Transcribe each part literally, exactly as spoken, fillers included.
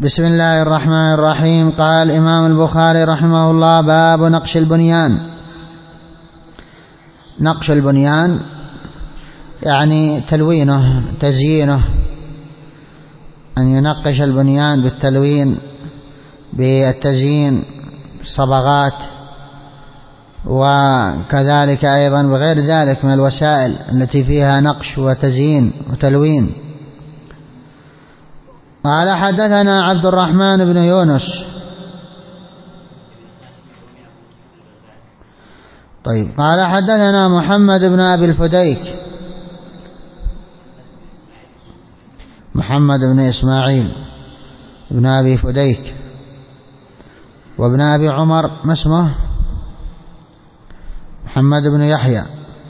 بسم الله الرحمن الرحيم. قال الإمام البخاري رحمه الله: باب نقش البنيان. نقش البنيان يعني تلوينه، تزيينه، أن ينقش البنيان بالتلوين، بالتزيين، الصبغات، وكذلك أيضا بغير ذلك من الوسائل التي فيها نقش وتزيين وتلوين. قال: حدثنا عبد الرحمن بن يونس. طيب. قال: حدثنا محمد بن أبي الفديك، محمد بن إسماعيل بن أبي فديك، وابن أبي عمر ما اسمه؟ محمد بن يحيى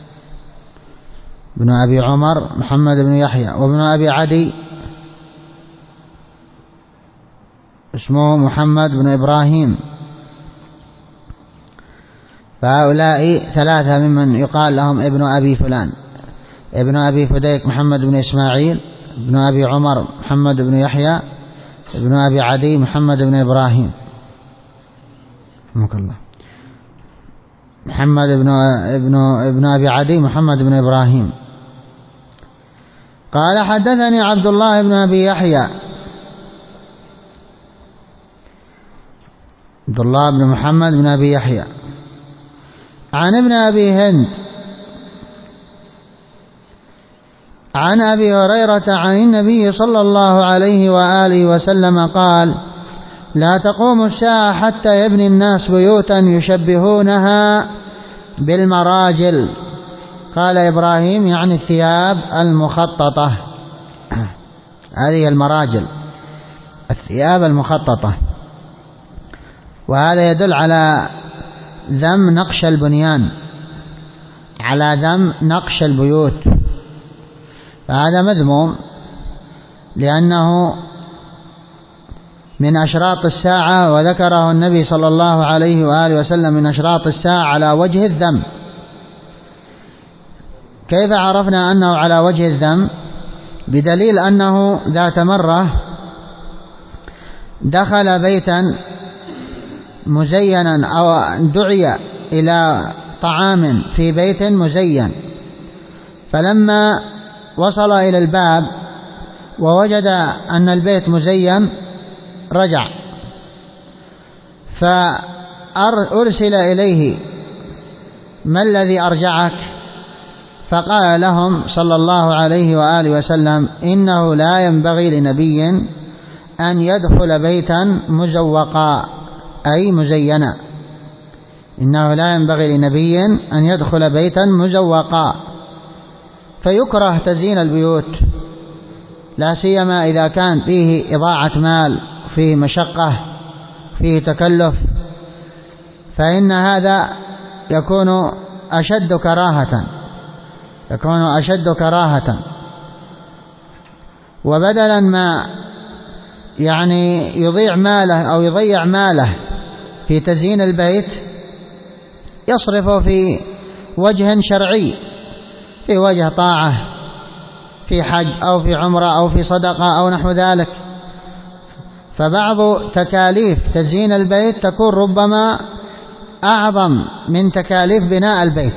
بن أبي عمر، محمد بن يحيى، وابن أبي عدي اسمه محمد بن إبراهيم. فهؤلاء ثلاثة ممن يقال لهم ابن أبي فلان: ابن أبي فديك محمد بن إسماعيل، ابن أبي عمر محمد بن يحيى، ابن أبي عدي محمد بن إبراهيم. الله. محمد بن ابن ابن أبي عدي محمد بن إبراهيم. قال: حدثني عبد الله بن أبي يحيى، عبد الله بن محمد بن أبي يحيى، عن ابن أبي هند عن أبي هريرة عن النبي صلى الله عليه وآله وسلم قال: لا تقوم الساعة حتى يبني الناس بيوتا يشبهونها بالمراجل. قال إبراهيم: يعني الثياب المخططة. هذه المراجل، الثياب المخططة. وهذا يدل على ذم نقش البنيان، على ذم نقش البيوت. فهذا مذموم، لأنه من أشراط الساعة، وذكره النبي صلى الله عليه وآله وسلم من أشراط الساعة على وجه الذم. كيف عرفنا أنه على وجه الذم؟ بدليل أنه ذات مرة دخل بيتا مزينا، أو دعي إلى طعام في بيت مزين، فلما وصل إلى الباب ووجد أن البيت مزين رجع، فأرسل إليه: ما الذي أرجعك؟ فقال لهم صلى الله عليه وآله وسلم: إنه لا ينبغي لنبي أن يدخل بيتا مزوقا، أي مزينا. إنه لا ينبغي لنبي أن يدخل بيتا مزوقا. فيكره تزيين البيوت، لا سيما إذا كان فيه إضاعة مال، فيه مشقة، فيه تكلف، فإن هذا يكون أشد كراهة، يكون أشد كراهة. وبدلا ما يعني يضيع ماله أو يضيع ماله في تزيين البيت، يصرفه في وجه شرعي، في وجه طاعة، في حج أو في عمرة أو في صدقة أو نحو ذلك. فبعض تكاليف تزيين البيت تكون ربما أعظم من تكاليف بناء البيت.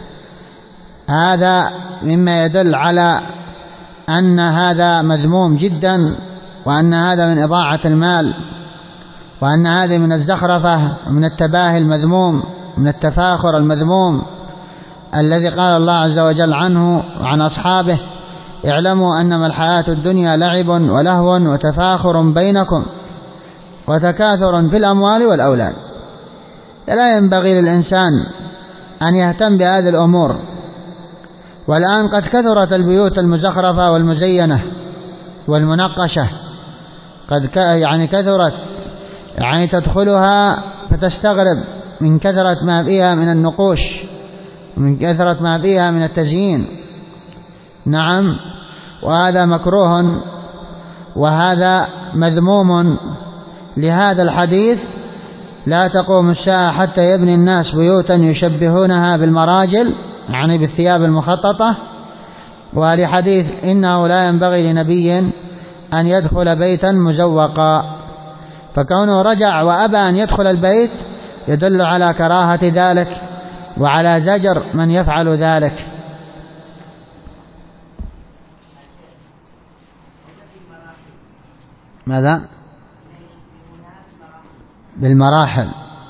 هذا مما يدل على أن هذا مذموم جدا، وأن هذا من إضاعة المال، وأن هذا من الزخرفة ومن التباهي المذموم، من التفاخر المذموم الذي قال الله عز وجل عنه وعن أصحابه: اعلموا أنما الحياة الدنيا لعب ولهو وتفاخر بينكم وتكاثر في الأموال والأولاد. لا ينبغي للإنسان أن يهتم بهذه الأمور. والآن قد كثرت البيوت المزخرفة والمزينة والمنقشة، قد يعني كثرت، يعني تدخلها فتستغرب من كثرة ما فيها من النقوش، من كثرة ما فيها من التزيين. نعم، وهذا مكروه وهذا مذموم. لهذا الحديث: لا تقوم الساعة حتى يبني الناس بيوتا يشبهونها بالمراجل، يعني بالثياب المخططة. ولحديث: إنه لا ينبغي لنبي أن يدخل بيتا مزوقا. فكونه رجع وأبى أن يدخل البيت يدل على كراهة ذلك وعلى زجر من يفعل ذلك. ماذا؟ بالمراحل،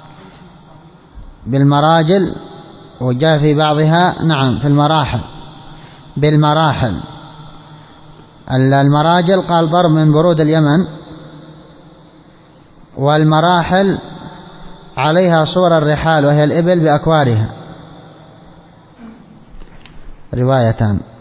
بالمراجل، وجاء في بعضها نعم في المراحل، بالمراحل. المراجل قال ضرب من برود اليمن، والمراحل عليها صور الرحال وهي الإبل بأكوارها، روايتان.